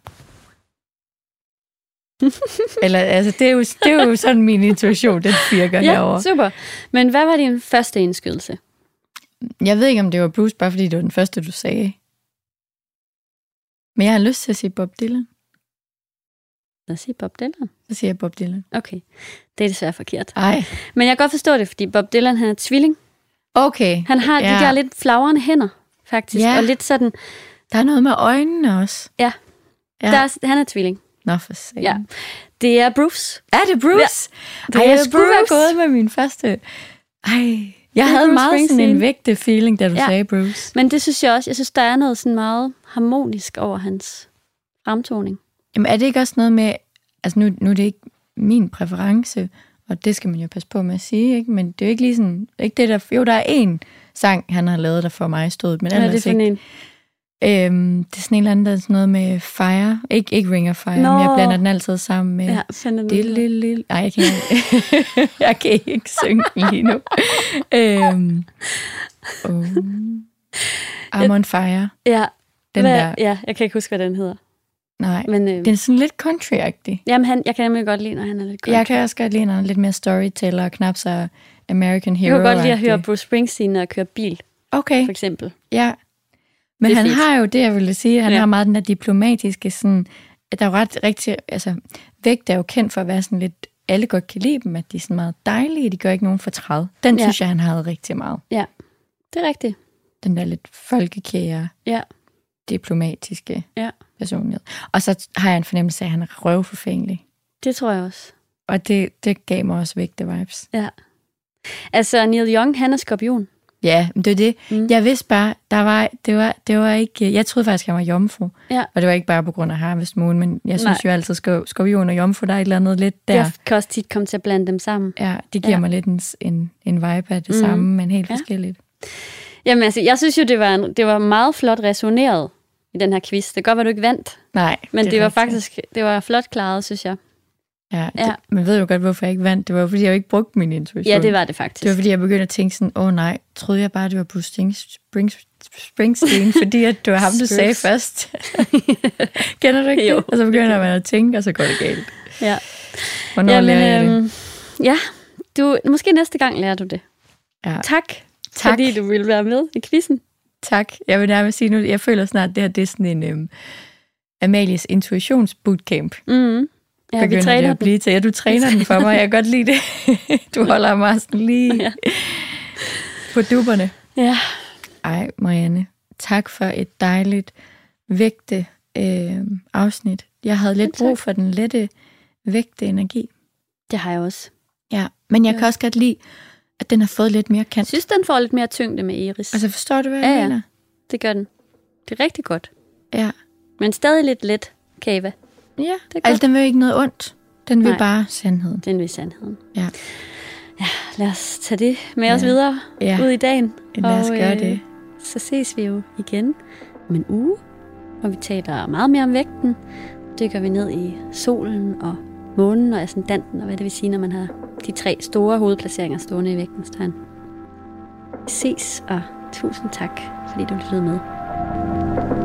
Eller, altså, det er, jo, det er jo sådan min intuition, den virker ja, herovre. Ja, super. Men hvad var din første indskydelse? Jeg ved ikke, om det var Bruce, bare fordi det var den første, du sagde. Men jeg har lyst til at sige Bob Dylan. Lad os sige Bob Dylan. Så siger jeg Bob Dylan. Okay, det er desværre forkert. Ej. Men jeg kan godt forstå det, fordi Bob Dylan, han er tvilling. Okay. Han har ja. de der lidt flagrende hænder, faktisk. Ja. Og lidt sådan... Der er noget med øjnene også. Ja, ja. Der er, han er tvilling. Nå, for satan. Ja. Det er Bruce. Er det Bruce? Ja. Ej, jeg skulle være gået med min første... Ej, jeg havde Bruce meget sådan en vægte feeling, da du ja. sagde Bruce. Men det synes jeg også. Jeg synes, der er noget sådan meget harmonisk over hans fremtoning. Jamen, er det ikke også noget med... Altså, nu, nu er det ikke min præference, og det skal man jo passe på med at sige, ikke? Men det er jo ikke lige sådan... Ikke det der, jo, der er en sang, han har lavet, der for mig stod, men ellers det er ikke. En? Øhm, det er sådan en eller anden, der er sådan noget med Fire. Ikke, ikke Ring of Fire, Nå. men jeg blander den altid sammen med... Ja, finder det lille, lille... Ej, jeg kan ikke, jeg kan ikke synge lige nu. øhm, oh. I'm on Fire. Ja. Den hvad, der. Ja, jeg kan ikke huske, hvad den hedder. Nej, men, øh, den er sådan lidt country-agtig. Jamen, han, jeg kan nemlig godt lide, når han er lidt country. Jeg kan også godt lide, når han er lidt mere storyteller og knap så American Hero. Jeg kan godt lide at høre Bruce Springsteen, når jeg kører bil. Okay. For eksempel. Ja. Men det er han fedt. har jo det, jeg ville sige, han Ja. har meget den der diplomatiske, sådan, at der er jo ret rigtig, altså vægt er jo kendt for at være sådan lidt, alle godt kan lide dem, at de er sådan meget dejlige, de gør ikke nogen fortræd. Den Ja. synes jeg, han havde rigtig meget. Ja, det er rigtigt. Den der lidt folkekære, Ja, diplomatiske ja. personlighed. Og så har jeg en fornemmelse af, at han er røvforfængelig. Det tror jeg også. Og det, det gav mig også vægte vibes. Ja. Altså, Neil Young, han er skorpion. Ja, men det er det. Mm. Jeg vidste bare, der var, det, var, det var ikke... Jeg troede faktisk, han var jomfru. Ja. Og det var ikke bare på grund af Harvest Moon, men jeg synes Nej. jo altid, skor, skorpion og jomfru, der er et eller andet lidt der. Jeg kan også tit komme til at blande dem sammen. Ja, det giver Ja. mig lidt en, en, en vibe af det Mm. samme, men helt Ja. forskelligt. Jamen altså, jeg synes jo, det var, en, det var meget flot resoneret i den her quiz. Det kan godt være, du ikke vandt, Nej, men det, er det var rigtigt. faktisk det var flot klaret, synes jeg. Ja, Ja. det, man ved jo godt, hvorfor jeg ikke vandt. Det var, fordi jeg jo ikke brugte min intuition. Ja, det var det faktisk. Det var, fordi jeg begyndte at tænke sådan, åh oh, nej, troede jeg bare, det var Bruce Springsteen, Springsteen fordi at det var ham, du sagde først. Kender du ikke Jo, det? Og så begynder man at tænke, og så går det galt. Ja. Hvornår Jamen, lærer jeg det? øhm, ja, du, måske næste gang lærer du det. Ja. Tak, Tak. fordi du ville være med i quizzen. Tak. Jeg vil nærmest sige nu, jeg føler snart, at det her det er sådan en øhm, Amalies intuitionsbootcamp. Mm. Ja, vi Begynder det træner at blive til. Ja, du træner den for mig. Jeg kan godt lide det. Du holder mig sådan lige Ja. på dupperne. Ja. Ej, Marianne, tak for et dejligt, vægte øh, afsnit. Jeg havde lidt Ja, tak. brug for den lette, vægte energi. Det har jeg også. Ja, men jeg Ja. kan også godt lide, at den har fået lidt mere Jeg kant. synes, den får lidt mere tyngde med Iris. Altså, forstår du, hvad Ja, jeg ja. mener? Det gør den. Det er rigtig godt. Ja. Men stadig lidt let, Kava. Ja, Det er godt. altså, den vil ikke noget ondt. Den vil Nej. bare sandheden. Den vil sandheden. Ja. Ja, lad os tage det med Ja. os videre Ja. ud i dagen. Lad os Og, gøre øh, det. Så ses vi jo igen om en uge, hvor vi taler meget mere om vægten. Dykker vi ned i solen og månen og ascendanten, og hvad det vil sige, når man har de tre store hovedplaceringer stående i vægtens tegn. Vi ses, og tusind tak, fordi du lyttede med.